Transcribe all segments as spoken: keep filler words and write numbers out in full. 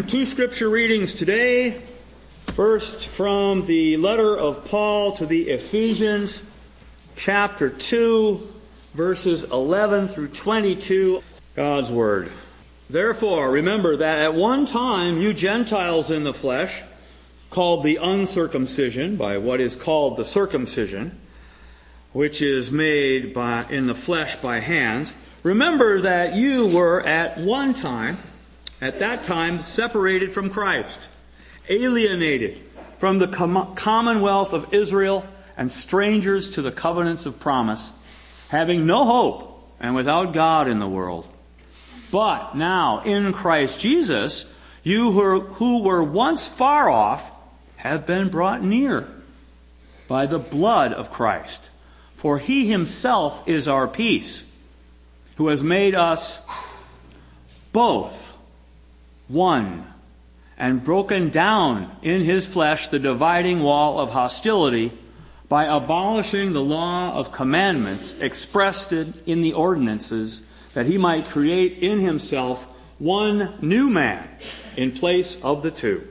Two scripture readings today. First, from the letter of Paul to the Ephesians, chapter two, verses eleven through twenty-two. God's Word. Therefore, remember that at one time you Gentiles in the flesh, called the uncircumcision by what is called the circumcision, which is made by in the flesh by hands, remember that you were at one time, at that time, separated from Christ, alienated from the com- commonwealth of Israel, and strangers to the covenants of promise, having no hope and without God in the world. But now, in Christ Jesus, you who were, who were once far off have been brought near by the blood of Christ. For He Himself is our peace, who has made us both one, and broken down in His flesh the dividing wall of hostility by abolishing the law of commandments expressed in the ordinances, that He might create in Himself one new man in place of the two,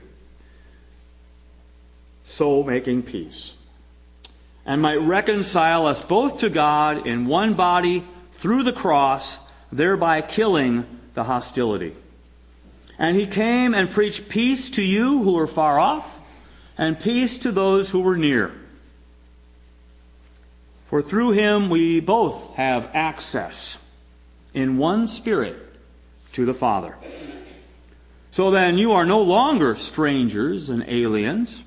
so making peace, and might reconcile us both to God in one body through the cross, thereby killing the hostility. And He came and preached peace to you who were far off, and peace to those who were near. For through Him we both have access in one Spirit to the Father. So then you are no longer strangers and aliens,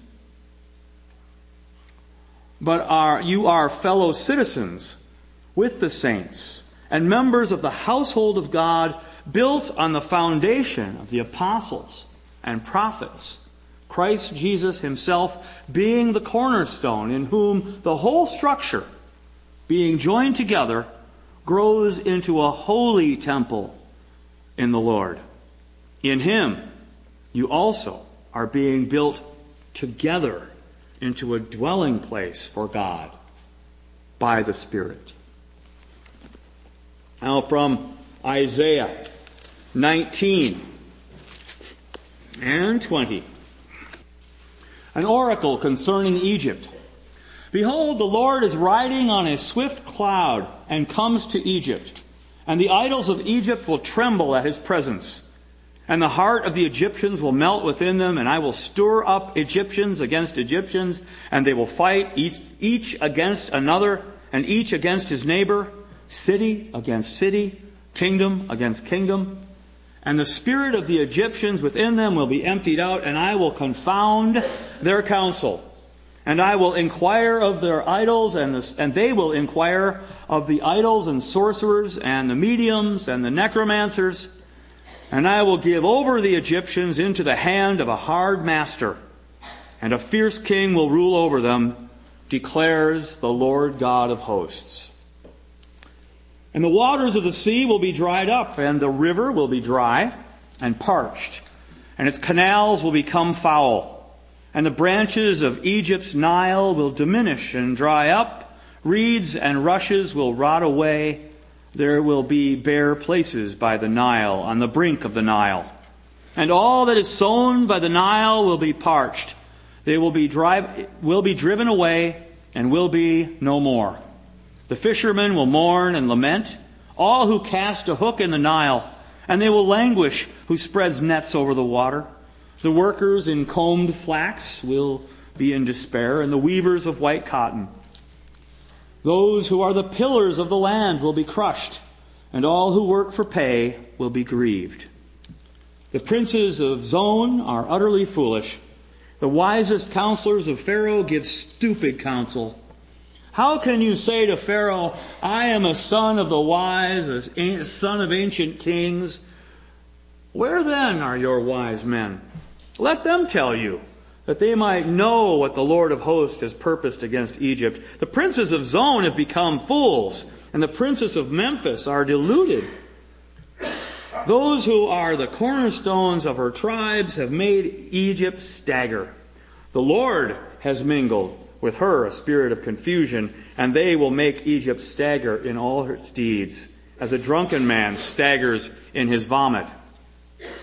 but are you are fellow citizens with the saints and members of the household of God, built on the foundation of the apostles and prophets, Christ Jesus Himself being the cornerstone, in whom the whole structure, being joined together, grows into a holy temple in the Lord. In Him you also are being built together into a dwelling place for God by the Spirit. Now from Isaiah nineteen and twenty. An oracle concerning Egypt. Behold, the Lord is riding on a swift cloud and comes to Egypt. And the idols of Egypt will tremble at His presence. And the heart of the Egyptians will melt within them. And I will stir up Egyptians against Egyptians. And they will fight each, each against another, and each against his neighbor, city against city, kingdom against kingdom. And the spirit of the Egyptians within them will be emptied out, and I will confound their counsel. And I will inquire of their idols, and, the, and they will inquire of the idols and sorcerers and the mediums and the necromancers. And I will give over the Egyptians into the hand of a hard master, and a fierce king will rule over them, declares the Lord God of hosts. And the waters of the sea will be dried up, and the river will be dry and parched, and its canals will become foul. And the branches of Egypt's Nile will diminish and dry up. Reeds and rushes will rot away. There will be bare places by the Nile, on the brink of the Nile. And all that is sown by the Nile will be parched. They will be, drive, will be driven away and will be no more. The fishermen will mourn and lament, all who cast a hook in the Nile, and they will languish who spreads nets over the water. The workers in combed flax will be in despair, and the weavers of white cotton. Those who are the pillars of the land will be crushed, and all who work for pay will be grieved. The princes of Zon are utterly foolish. The wisest counselors of Pharaoh give stupid counsel. How can you say to Pharaoh, I am a son of the wise, a son of ancient kings? Where then are your wise men? Let them tell you, that they might know what the Lord of hosts has purposed against Egypt. The princes of Zon have become fools, and the princes of Memphis are deluded. Those who are the cornerstones of her tribes have made Egypt stagger. The Lord has mingled with her a spirit of confusion, and they will make Egypt stagger in all its deeds, as a drunken man staggers in his vomit.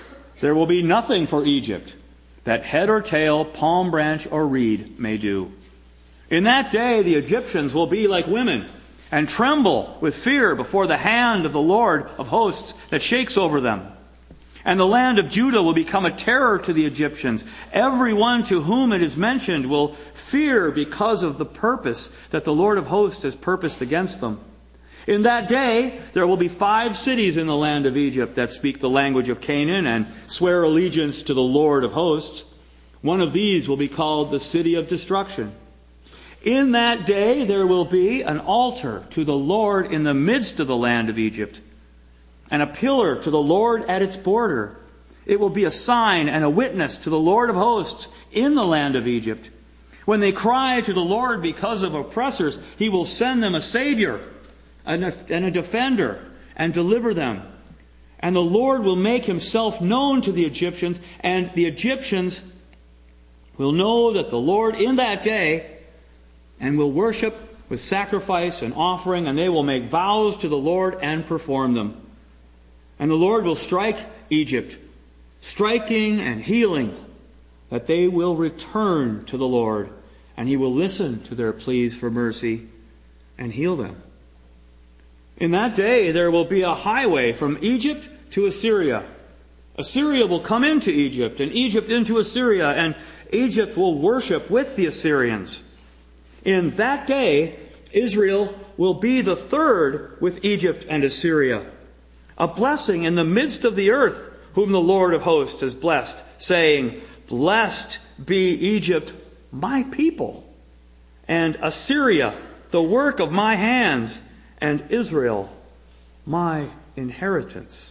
there will be nothing for Egypt that head or tail, palm branch or reed may do. In that day the Egyptians will be like women, and tremble with fear before the hand of the Lord of hosts that shakes over them. And the land of Judah will become a terror to the Egyptians. Everyone to whom it is mentioned will fear because of the purpose that the Lord of hosts has purposed against them. In that day there will be five cities in the land of Egypt that speak the language of Canaan and swear allegiance to the Lord of hosts. One of these will be called the city of destruction. In that day there will be an altar to the Lord in the midst of the land of Egypt, and a pillar to the Lord at its border. It will be a sign and a witness to the Lord of hosts in the land of Egypt. When they cry to the Lord because of oppressors, He will send them a Savior and a defender and deliver them. And the Lord will make Himself known to the Egyptians, and the Egyptians will know that the Lord in that day, and will worship with sacrifice and offering, and they will make vows to the Lord and perform them. And the Lord will strike Egypt, striking and healing, that they will return to the Lord, and He will listen to their pleas for mercy and heal them. In that day there will be a highway from Egypt to Assyria. Assyria will come into Egypt, and Egypt into Assyria, and Egypt will worship with the Assyrians. In that day, Israel will be the third with Egypt and Assyria, a blessing in the midst of the earth, whom the Lord of hosts has blessed, saying, Blessed be Egypt, my people, and Assyria, the work of my hands, and Israel, my inheritance.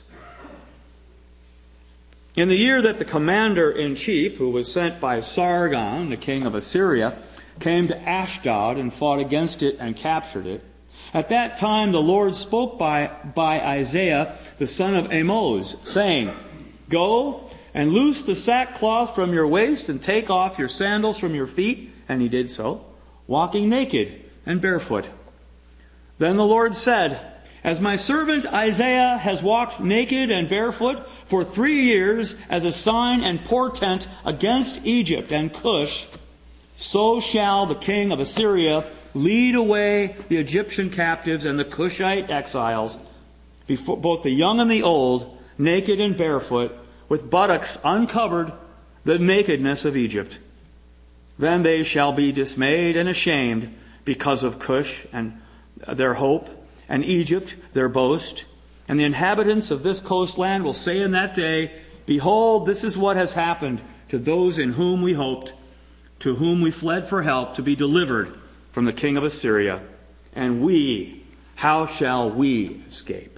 In the year that the commander-in-chief, who was sent by Sargon, the king of Assyria, came to Ashdod and fought against it and captured it, at that time the Lord spoke by, by Isaiah, the son of Amoz, saying, Go and loose the sackcloth from your waist and take off your sandals from your feet. And he did so, walking naked and barefoot. Then the Lord said, As my servant Isaiah has walked naked and barefoot for three years as a sign and portent against Egypt and Cush, so shall the king of Assyria lead away the Egyptian captives and the Cushite exiles, before both the young and the old, naked and barefoot, with buttocks uncovered, the nakedness of Egypt. Then they shall be dismayed and ashamed because of Cush and their hope, and Egypt their boast. And the inhabitants of this coastland will say in that day, Behold, this is what has happened to those in whom we hoped, to whom we fled for help to be delivered from the king of Assyria. And we, how shall we escape?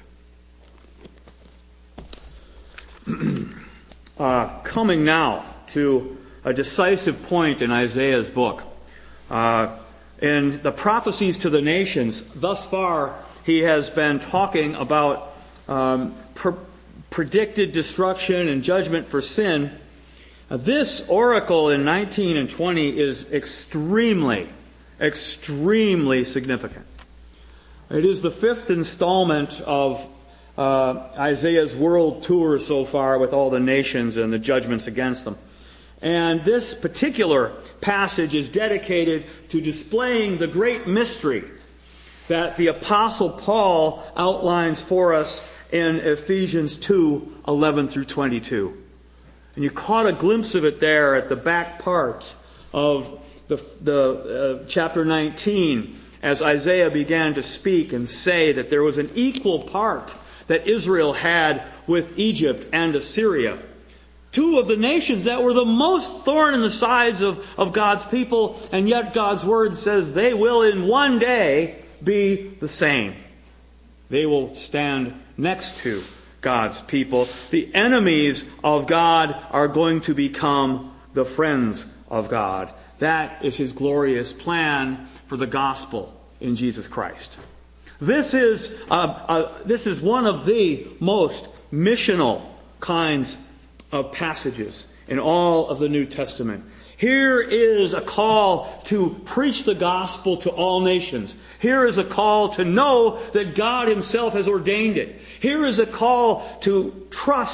uh, coming now to a decisive point in Isaiah's book. Uh, in the prophecies to the nations, thus far he has been talking about um, pr- predicted destruction and judgment for sin. Uh, this oracle in nineteen and twenty is extremely, extremely significant. It is the fifth installment of uh, Isaiah's world tour so far with all the nations and the judgments against them. And this particular passage is dedicated to displaying the great mystery that the Apostle Paul outlines for us in Ephesians two, eleven through twenty-two. And you caught a glimpse of it there at the back part of the, the uh, chapter nineteen, as Isaiah began to speak and say that there was an equal part that Israel had with Egypt and Assyria. Two of the nations that were the most thorn in the sides of, of God's people, and yet God's word says they will in one day be the same. They will stand next to God's people. The enemies of God are going to become the friends of God. That is His glorious plan for the gospel in Jesus Christ. This is uh, uh, this is one of the most missional kinds of passages in all of the New Testament. Here is a call to preach the gospel to all nations. Here is a call to know that God Himself has ordained it. Here is a call to trust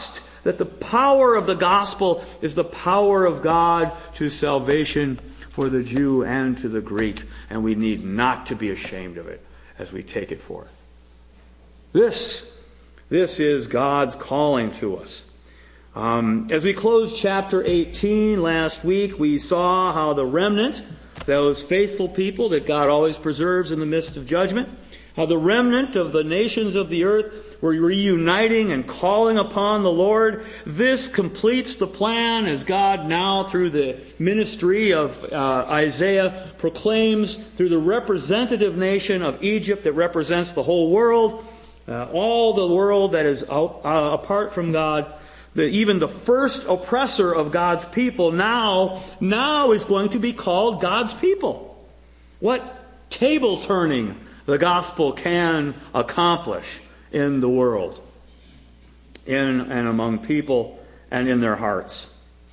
that the power of the gospel is the power of God to salvation for the Jew and to the Greek, and we need not to be ashamed of it as we take it forth. This, this is God's calling to us. Um, as we closed chapter eighteen last week, we saw how the remnant, those faithful people that God always preserves in the midst of judgment, how the remnant of the nations of the earth were reuniting and calling upon the Lord. This completes the plan as God now, through the ministry of uh, Isaiah, proclaims through the representative nation of Egypt that represents the whole world, uh, all the world that is out, uh, apart from God, that even the first oppressor of God's people now, now is going to be called God's people. What table turning the gospel can accomplish in the world, in and among people and in their hearts.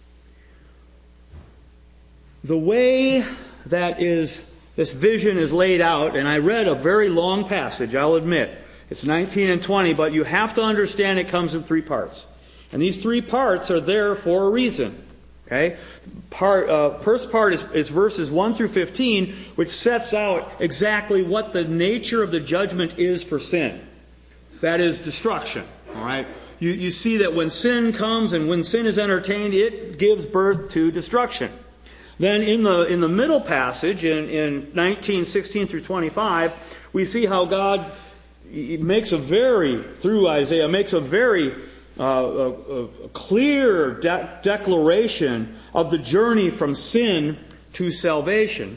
The way that is this vision is laid out, and I read a very long passage, I'll admit. It's nineteen and twenty, but you have to understand it comes in three parts. And these three parts are there for a reason. Okay? Part, uh, first part is, is verses one through fifteen, which sets out exactly what the nature of the judgment is for sin. That is destruction. All right? You, you see that when sin comes and when sin is entertained, it gives birth to destruction. Then in the in the middle passage, in, in nineteen, sixteen through twenty-five, we see how God makes a very, through Isaiah, makes a very Uh, a, a clear de- declaration of the journey from sin to salvation,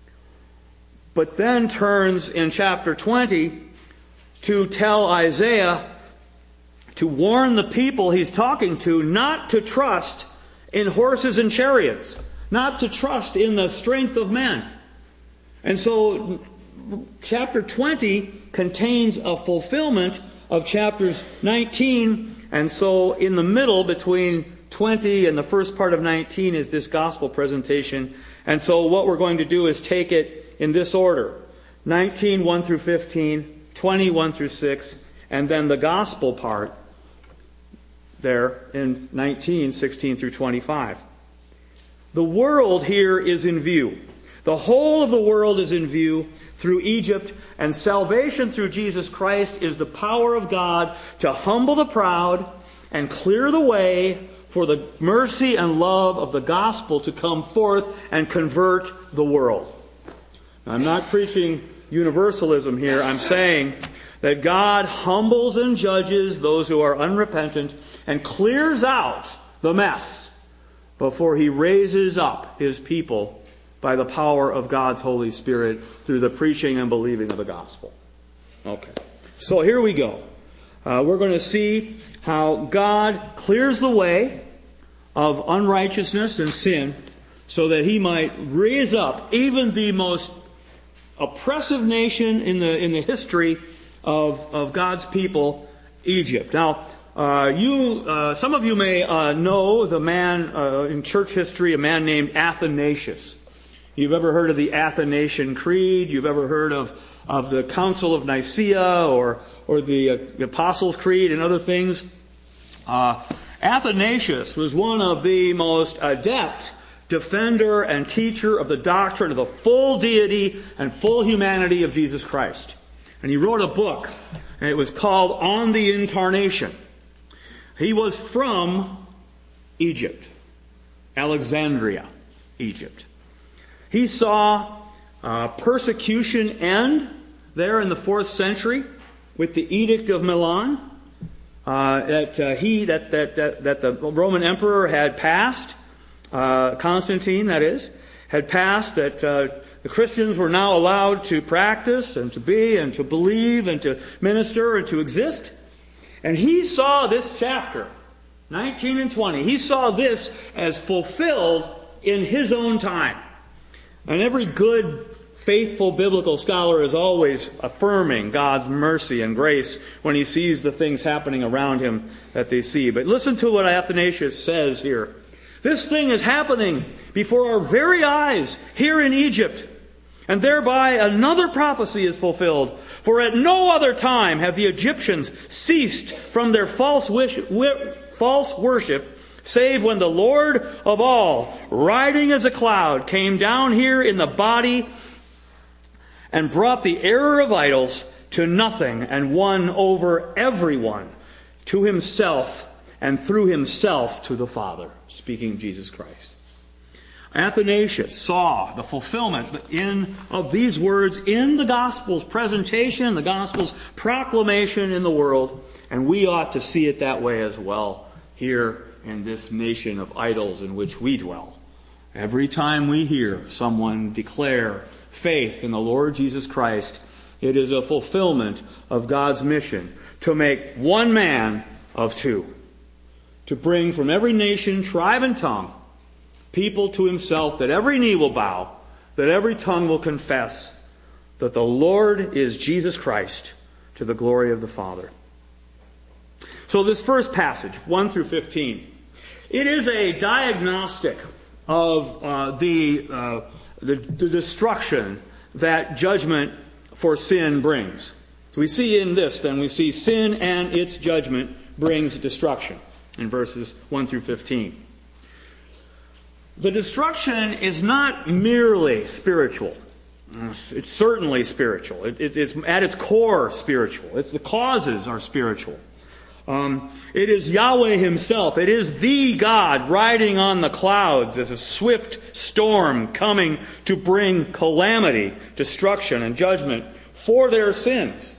but then turns in chapter twenty to tell Isaiah to warn the people he's talking to not to trust in horses and chariots, not to trust in the strength of men. And so chapter twenty contains a fulfillment of chapters nineteen. And so in the middle between twenty and the first part of nineteen is this gospel presentation. And so what we're going to do is take it in this order. nineteen, one through fifteen, twenty, one through six, and then the gospel part there in nineteen, sixteen through twenty-five. The world here is in view. The whole of the world is in view through Egypt, and salvation through Jesus Christ is the power of God to humble the proud and clear the way for the mercy and love of the gospel to come forth and convert the world. Now, I'm not preaching universalism here. I'm saying that God humbles and judges those who are unrepentant and clears out the mess before He raises up His people by the power of God's Holy Spirit through the preaching and believing of the gospel. Okay. So here we go. Uh, we're going to see how God clears the way of unrighteousness and sin so that He might raise up even the most oppressive nation in the in the history of, of God's people, Egypt. Now, uh, you, uh, some of you may uh, know the man uh, in church history, a man named Athanasius. You've ever heard of the Athanasian Creed? You've ever heard of, of the Council of Nicaea or, or the, uh, the Apostles' Creed and other things? Uh, Athanasius was one of the most adept defender and teacher of the doctrine of the full deity and full humanity of Jesus Christ. And he wrote a book, and it was called On the Incarnation. He was from Egypt, Alexandria, Egypt. He saw uh, persecution end there in the fourth century with the Edict of Milan uh, that uh, he that, that that that the Roman Emperor had passed, uh, Constantine, that is, had passed that uh, the Christians were now allowed to practice and to be and to believe and to minister and to exist. And he saw this chapter, nineteen and twenty. He saw this as fulfilled in his own time. And every good, faithful biblical scholar is always affirming God's mercy and grace when he sees the things happening around him that they see. But listen to what Athanasius says here. This thing is happening before our very eyes here in Egypt. And thereby another prophecy is fulfilled. For at no other time have the Egyptians ceased from their false wish, false worship, save when the Lord of all, riding as a cloud, came down here in the body and brought the error of idols to nothing and won over everyone to himself and through himself to the Father. Speaking of Jesus Christ. Athanasius saw the fulfillment in of these words in the Gospel's presentation, the Gospel's proclamation in the world, and we ought to see it that way as well here in this nation of idols in which we dwell. Every time we hear someone declare faith in the Lord Jesus Christ, it is a fulfillment of God's mission to make one man of two, to bring from every nation, tribe, and tongue people to himself, that every knee will bow, that every tongue will confess that the Lord is Jesus Christ, to the glory of the Father. So this first passage, one through fifteen, it is a diagnostic of uh, the, uh, the, the destruction that judgment for sin brings. So we see in this, then, we see sin and its judgment brings destruction in verses one through fifteen. The destruction is not merely spiritual. It's certainly spiritual. It, it, it's at its core spiritual. It's the causes are spiritual. Um, it is Yahweh himself. It is the God riding on the clouds as a swift storm coming to bring calamity, destruction, and judgment for their sins.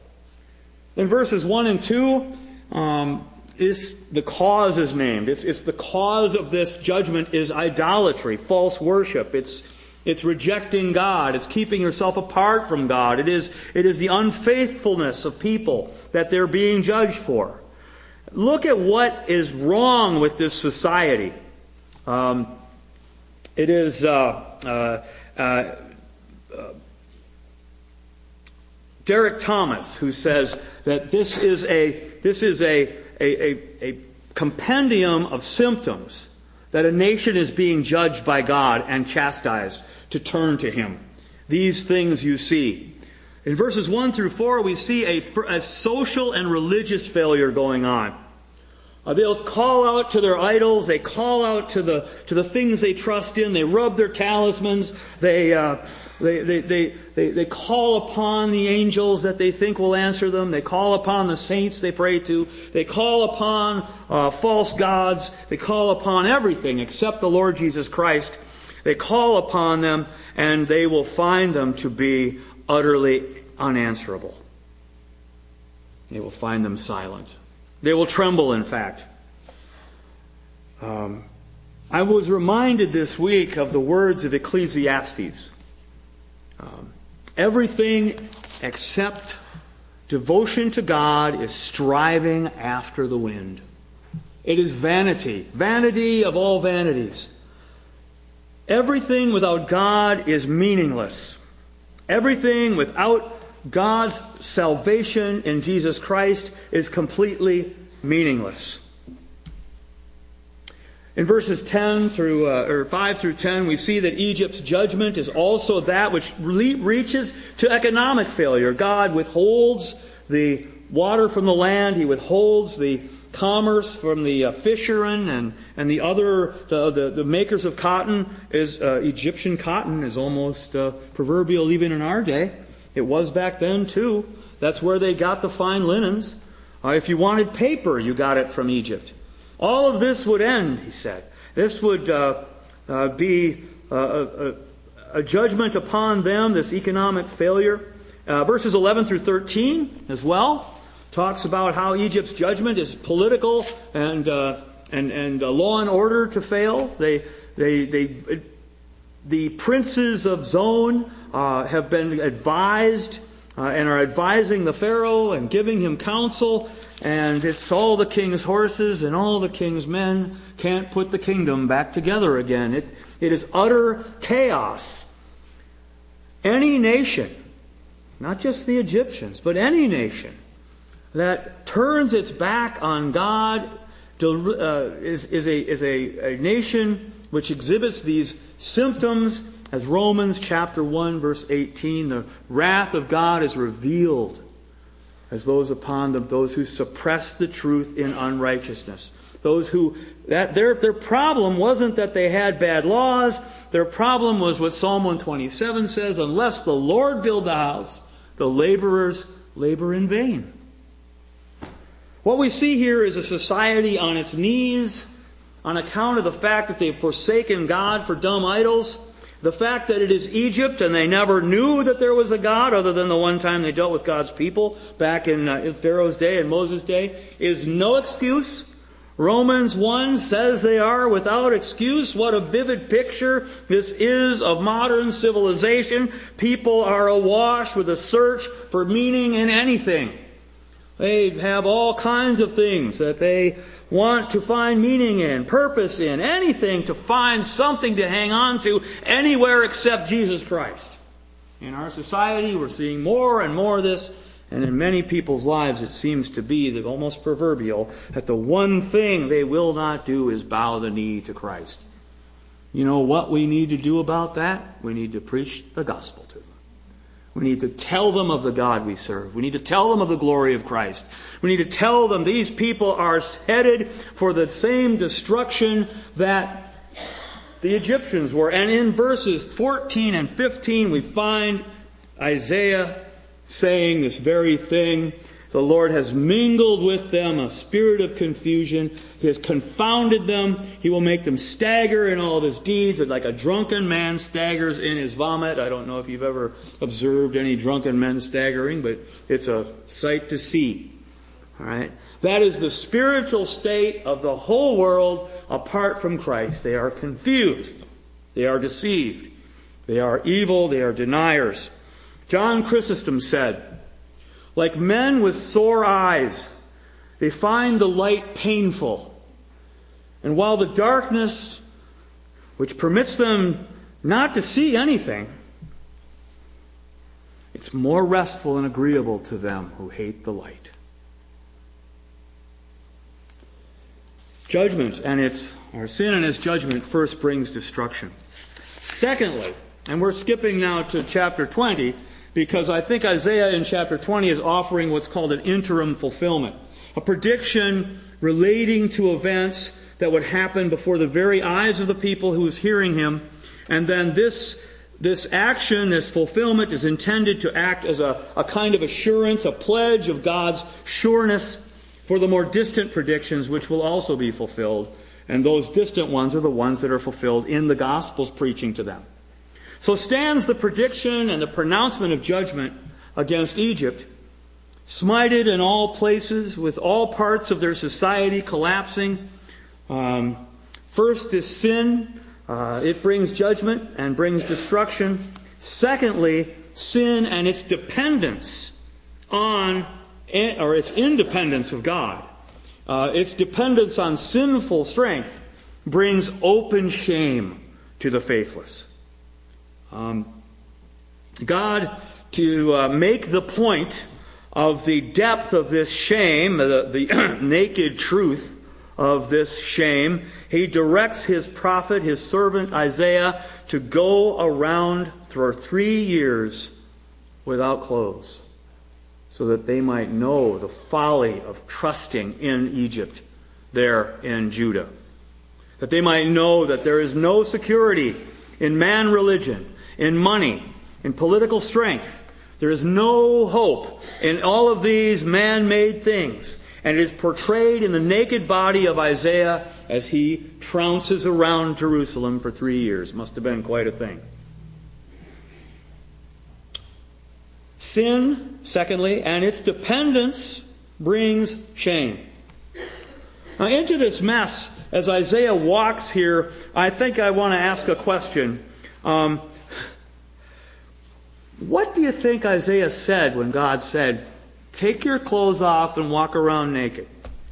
In verses one and two, um, is the cause is named. It's, it's the cause of this judgment is idolatry, false worship. It's, it's rejecting God. It's keeping yourself apart from God. It is, it is the unfaithfulness of people that they're being judged for. Look at what is wrong with this society. Um, it is uh, uh, uh, uh, Derek Thomas who says that this is a this is a A, a, a compendium of symptoms that a nation is being judged by God and chastised to turn to Him. These things you see. In verses one through four, we see a, a social and religious failure going on. Uh, they'll call out to their idols. They call out to the to the things they trust in. They rub their talismans. They uh, they, they they they they call upon the angels that they think will answer them. They call upon the saints they pray to. They call upon uh, false gods. They call upon everything except the Lord Jesus Christ. They call upon them, and they will find them to be utterly unanswerable. They will find them silent. They will tremble, in fact. Um, I was reminded this week of the words of Ecclesiastes. Um, everything except devotion to God is striving after the wind. It is vanity, vanity of all vanities. Everything without God is meaningless. Everything without God's salvation in Jesus Christ is completely meaningless. In verses ten through uh, or five through ten, we see that Egypt's judgment is also that which re- reaches to economic failure. God withholds the water from the land. He withholds the commerce from the uh, fishermen and and the other the the, the makers of cotton. Is uh, Egyptian cotton is almost uh, proverbial even in our day. It was back then too. That's where they got the fine linens. Uh, if you wanted paper, you got it from Egypt. All of this would end, he said. This would uh, uh, be uh, a, a judgment upon them, this economic failure. Uh, verses eleven through thirteen as well talks about how Egypt's judgment is political and uh, and and uh, law and order to fail. They they they the princes of Zon uh, have been advised uh, and are advising the Pharaoh and giving him counsel. And it's all the king's horses and all the king's men can't put the kingdom back together again. It, it is utter chaos. Any nation, not just the Egyptians, but any nation that turns its back on God uh, is, is, a, is a, a nation which exhibits these symptoms, as Romans chapter one, verse eighteen, the wrath of God is revealed as those upon them, those who suppress the truth in unrighteousness. Those who, that their, their problem wasn't that they had bad laws. Their problem was what Psalm one twenty-seven says, unless the Lord build the house, the laborers labor in vain. What we see here is a society on its knees on account of the fact that they've forsaken God for dumb idols. The fact that it is Egypt and they never knew that there was a God other than the one time they dealt with God's people back in, uh, in Pharaoh's day and Moses' day is no excuse. Romans one says they are without excuse. What a vivid picture this is of modern civilization. People are awash with a search for meaning in anything. They have all kinds of things that they want to find meaning in, purpose in, anything to find something to hang on to anywhere except Jesus Christ. In our society, we're seeing more and more of this, and in many people's lives it seems to be the almost proverbial that the one thing they will not do is bow the knee to Christ. You know what we need to do about that? We need to preach the gospel to them. We need to tell them of the God we serve. We need to tell them of the glory of Christ. We need to tell them these people are headed for the same destruction that the Egyptians were. And in verses fourteen and fifteen we find Isaiah saying this very thing. The Lord has mingled with them a spirit of confusion. He has confounded them. He will make them stagger in all of his deeds, like a drunken man staggers in his vomit. I don't know if you've ever observed any drunken men staggering, but it's a sight to see. All right? That is the spiritual state of the whole world apart from Christ. They are confused. They are deceived. They are evil. They are deniers. John Chrysostom said, like men with sore eyes, they find the light painful. And while the darkness, which permits them not to see anything, it's more restful and agreeable to them who hate the light. Judgment and its, or sin and its judgment first brings destruction. Secondly, and we're skipping now to chapter twenty, because I think Isaiah in chapter twenty is offering what's called an interim fulfillment. A prediction relating to events that would happen before the very eyes of the people who was hearing him. And then this, this action, this fulfillment is intended to act as a, a kind of assurance, a pledge of God's sureness for the more distant predictions which will also be fulfilled. And those distant ones are the ones that are fulfilled in the Gospels preaching to them. So stands the prediction and the pronouncement of judgment against Egypt, smited in all places, with all parts of their society collapsing. Um, first, this sin, uh, it brings judgment and brings destruction. Secondly, sin and its dependence on, or its independence of God, uh, its dependence on sinful strength brings open shame to the faithless. Um, God, to uh, make the point of the depth of this shame, the, the naked truth of this shame, He directs His prophet, His servant Isaiah, to go around for three years without clothes, so that they might know the folly of trusting in Egypt there in Judah. That they might know that there is no security in man religion, in money, in political strength. There is no hope in all of these man-made things. And it is portrayed in the naked body of Isaiah as he trounces around Jerusalem for three years. Must have been quite a thing. Sin, secondly, and its dependence brings shame. Now, into this mess, as Isaiah walks here, I think I want to ask a question. Um, What do you think Isaiah said when God said, take your clothes off and walk around naked?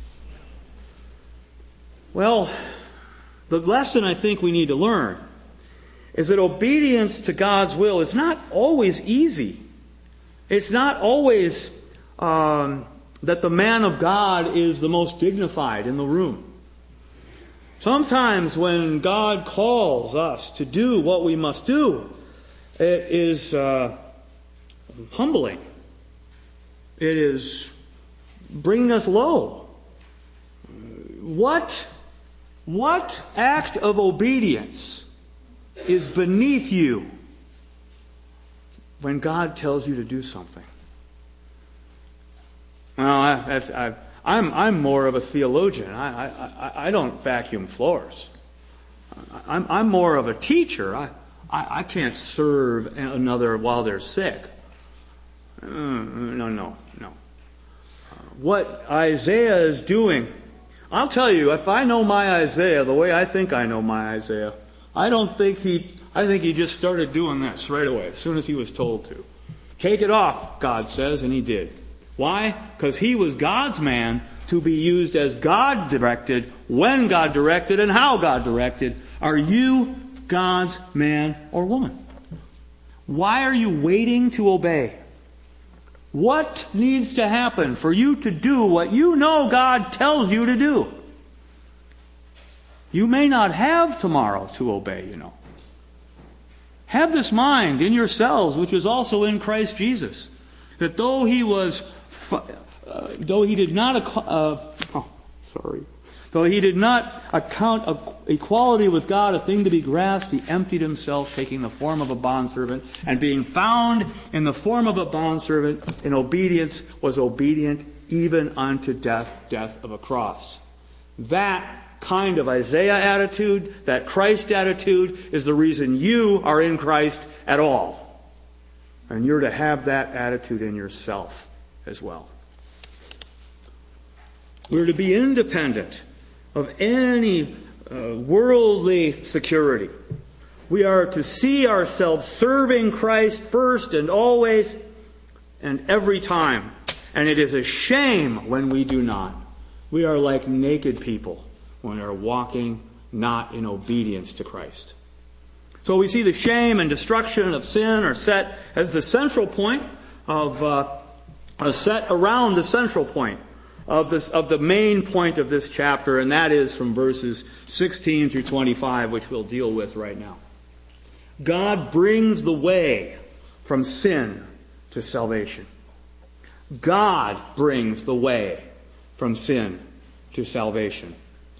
Well, the lesson I think we need to learn is that obedience to God's will is not always easy. It's not always um, that the man of God is the most dignified in the room. Sometimes when God calls us to do what we must do, it is uh, humbling. It is bringing us low. What, what act of obedience is beneath you when God tells you to do something? Well, I, that's, I, I'm, I'm more of a theologian. I, I, I don't vacuum floors. I'm, I'm more of a teacher. I, I, I can't serve another while they're sick. Uh, no, no, no. Uh, what Isaiah is doing, I'll tell you, if I know my Isaiah the way I think I know my Isaiah, I don't think he, I think he just started doing this right away, as soon as he was told to. Take it off, God says, and he did. Why? Because he was God's man to be used as God directed, when God directed, and how God directed. Are you God's man or woman? Why are you waiting to obey? What needs to happen for you to do what you know God tells you to do? You may not have tomorrow to obey, you know. Have this mind in yourselves, which is also in Christ Jesus, that though he was, uh, though he did not, uh, oh, sorry, though he did not account equality with God a thing to be grasped, he emptied himself, taking the form of a bondservant, and being found in the form of a bondservant, in obedience, was obedient even unto death, death of a cross. That kind of Isaiah attitude, that Christ attitude, is the reason you are in Christ at all. And you're to have that attitude in yourself as well. We're to be independent of any uh, worldly security. We are to see ourselves serving Christ first and always and every time. And it is a shame when we do not. We are like naked people when we are walking not in obedience to Christ. So we see the shame and destruction of sin are set as the central point of, uh, are set around the central point of this, of the main point of this chapter, and that is from verses sixteen through twenty-five, which we'll deal with right now. God brings the way from sin to salvation. God brings the way from sin to salvation.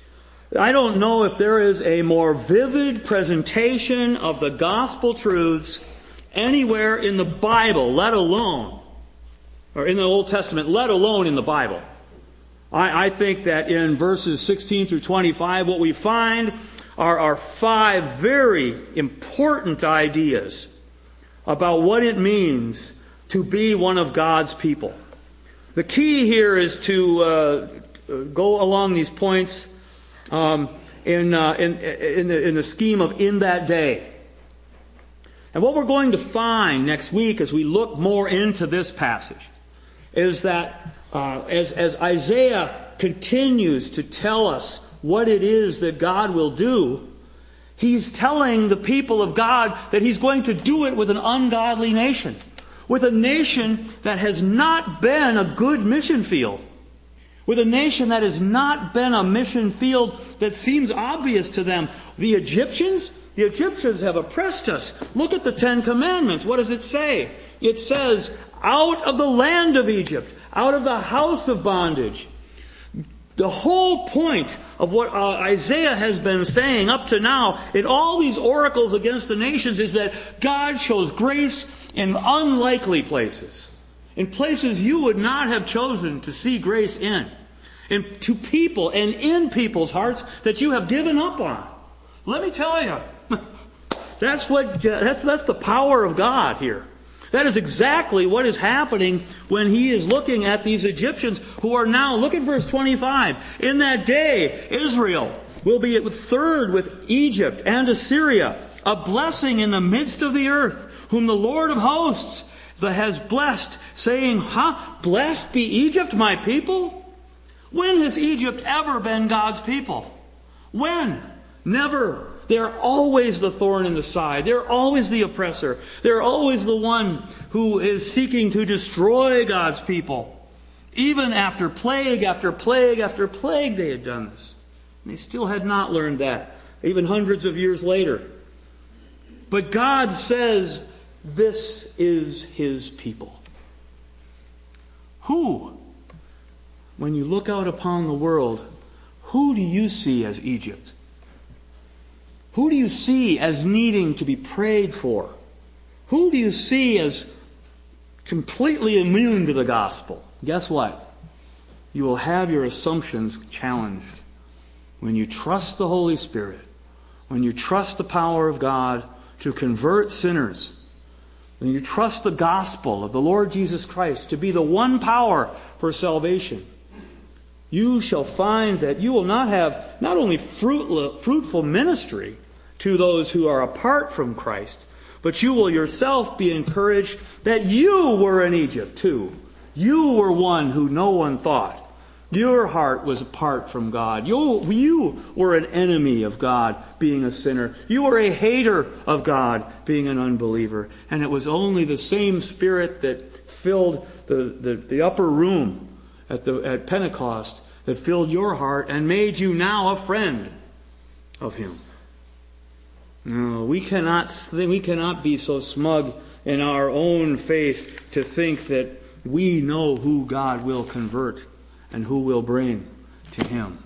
I don't know if there is a more vivid presentation of the gospel truths anywhere in the Bible, let alone, or in the Old Testament, let alone in the Bible. I, I think that in verses sixteen through twenty-five, what we find are, are five very important ideas about what it means to be one of God's people. The key here is to uh, go along these points Um, in, uh, in, in, the, in the scheme of in that day. And what we're going to find next week as we look more into this passage is that uh, as, as Isaiah continues to tell us what it is that God will do, he's telling the people of God that he's going to do it with an ungodly nation, with a nation that has not been a good mission field. With a nation that has not been a mission field that seems obvious to them. The Egyptians, the Egyptians have oppressed us. Look at the Ten Commandments. What does it say? It says, out of the land of Egypt, out of the house of bondage. The whole point of what uh, Isaiah has been saying up to now in all these oracles against the nations is that God shows grace in unlikely places. In places you would not have chosen to see grace in. In, to people and in people's hearts that you have given up on. Let me tell you, that's what that's, that's the power of God here. That is exactly what is happening when he is looking at these Egyptians who are now, look at verse twenty-five. In that day, Israel will be at third with Egypt and Assyria, a blessing in the midst of the earth, whom the Lord of hosts has blessed, saying, huh? Blessed be Egypt, my people? When has Egypt ever been God's people? When? Never. They're always the thorn in the side. They're always the oppressor. They're always the one who is seeking to destroy God's people. Even after plague after plague after plague they had done this. And they still had not learned that, even hundreds of years later. But God says, this is his people. Who, when you look out upon the world, who do you see as Egypt? Who do you see as needing to be prayed for? Who do you see as completely immune to the gospel? Guess what? You will have your assumptions challenged. When you trust the Holy Spirit, when you trust the power of God to convert sinners, when you trust the gospel of the Lord Jesus Christ to be the one power for salvation, you shall find that you will not have not only fruit, fruitful ministry to those who are apart from Christ, but you will yourself be encouraged that you were in Egypt too. You were one who no one thought. Your heart was apart from God. You, you were an enemy of God, being a sinner. You were a hater of God, being an unbeliever. And it was only the same Spirit that filled the, the, the upper room at, the, at Pentecost that filled your heart and made you now a friend of Him. No, we cannot, we cannot be so smug in our own faith to think that we know who God will convert and who will bring to Him.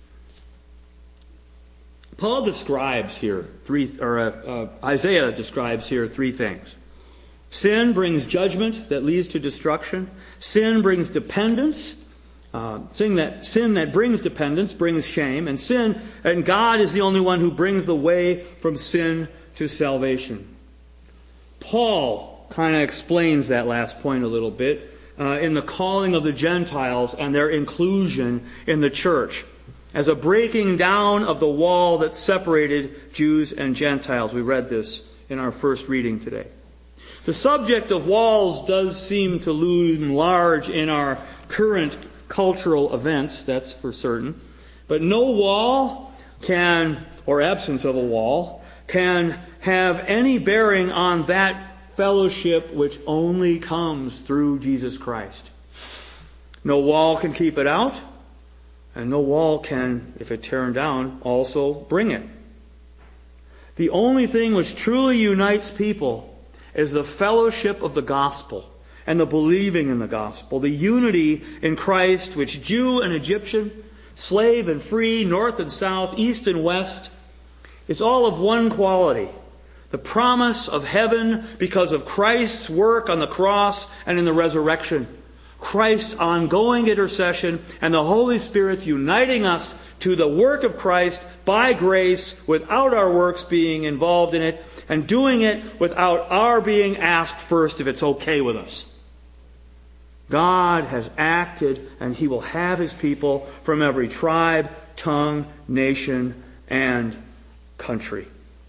Paul describes here three, or uh, uh, Isaiah describes here three things. Sin brings judgment that leads to destruction. Sin brings dependence. Uh, sin that sin that brings dependence brings shame, and sin and God is the only one who brings the way from sin to salvation. Paul kind of explains that last point a little bit uh, in the calling of the Gentiles and their inclusion in the church as a breaking down of the wall that separated Jews and Gentiles. We read this in our first reading today. The subject of walls does seem to loom large in our current cultural events, that's for certain. But no wall can, or absence of a wall, can have any bearing on that fellowship which only comes through Jesus Christ. No wall can keep it out, and no wall can, if it tear down, also bring it. The only thing which truly unites people is the fellowship of the gospel and the believing in the gospel, the unity in Christ which Jew and Egyptian, slave and free, north and south, east and west, is all of one quality. The promise of heaven because of Christ's work on the cross and in the resurrection. Christ's ongoing intercession and the Holy Spirit's uniting us to the work of Christ by grace without our works being involved in it and doing it without our being asked first if it's okay with us. God has acted, and He will have His people from every tribe, tongue, nation, and country.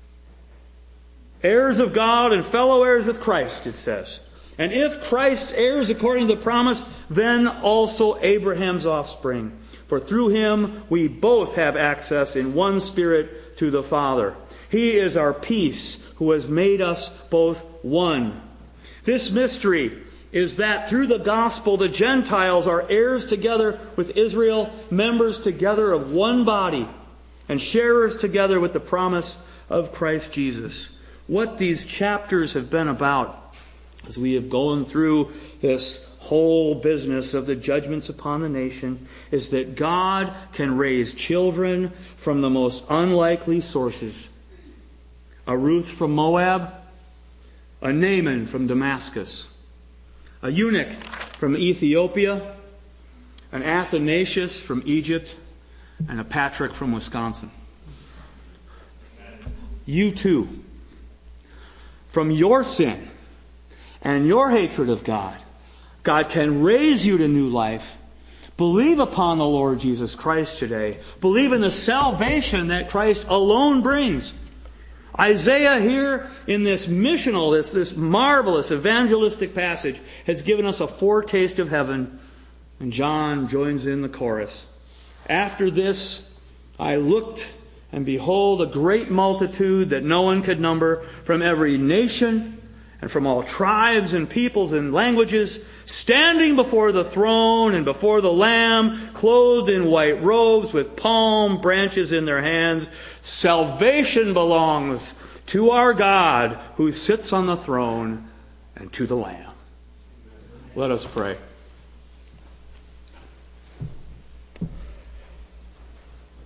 Heirs of God and fellow heirs with Christ, it says. And if Christ heirs according to the promise, then also Abraham's offspring. For through Him we both have access in one Spirit to the Father. He is our peace, who has made us both one. This mystery is that through the gospel the Gentiles are heirs together with Israel, members together of one body, and sharers together with the promise of Christ Jesus. What these chapters have been about, as we have gone through this whole business of the judgments upon the nation, is that God can raise children from the most unlikely sources. A Ruth from Moab, a Naaman from Damascus, a eunuch from Ethiopia, an Athanasius from Egypt, and a Patrick from Wisconsin. You too, from your sin and your hatred of God, God can raise you to new life. Believe upon the Lord Jesus Christ today. Believe in the salvation that Christ alone brings. Isaiah here in this missional, this, this marvelous evangelistic passage has given us a foretaste of heaven. And John joins in the chorus. After this, I looked, and behold, a great multitude that no one could number, from every nation and from all tribes and peoples and languages, standing before the throne and before the Lamb, clothed in white robes with palm branches in their hands. Salvation belongs to our God who sits on the throne and to the Lamb. Let us pray.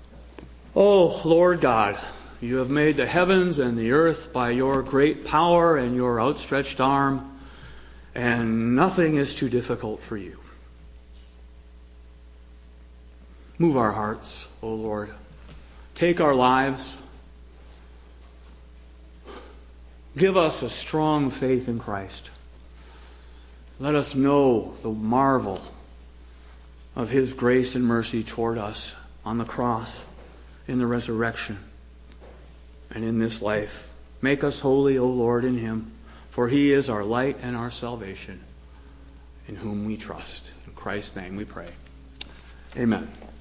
O Lord God, you have made the heavens and the earth by your great power and your outstretched arm, and nothing is too difficult for you. Move our hearts, O Lord. Take our lives. Give us a strong faith in Christ. Let us know the marvel of His grace and mercy toward us on the cross, in the resurrection, and in this life. Make us holy, O Lord, in Him, for He is our light and our salvation, in whom we trust. In Christ's name we pray. Amen.